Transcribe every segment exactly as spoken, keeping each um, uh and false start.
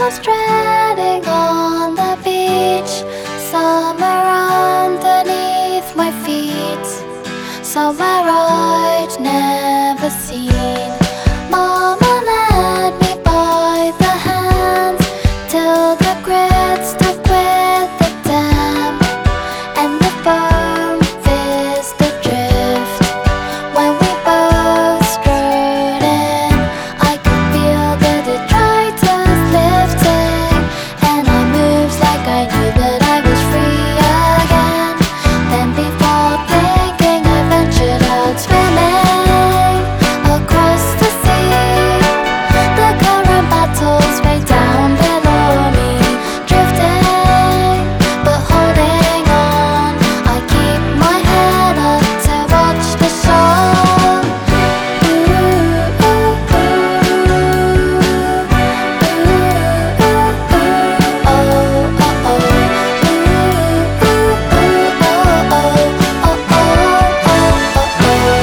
stranding on the beach, somewhere underneath my feet, somewhere I'd never seen. Mama led me by the hand till the grit stuck with the dam, and the foam fizzed adrift. When we both strode in, I could feel the detritus lifting, and I moved like I knew that I was free again. Then before thinking, I ventured out swimming across the sea. The current battles way down below me, drifting but holding on. I keep my head up to watch the show. Ooh, ooh, ooh. Ooh, ooh, ooh. Oh, oh, oh. Ooh, ooh, ooh. Oh, oh, oh, oh, oh,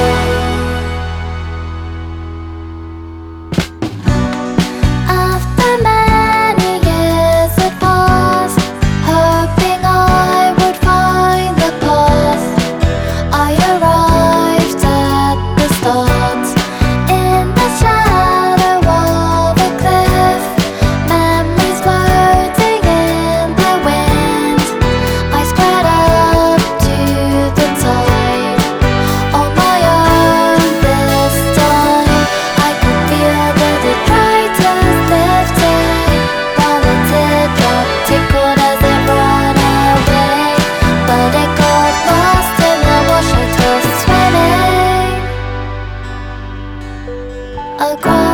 oh. After many years had passed, hoping I would find the path, I arrived at the start. In the shadow of a cliff, memories floating in the wind, I spread up to the tide. On my own this time, I could feel the detritus lifting, while a teardrop tickled as it ran away. But it got lost in the wash I tossed swimming across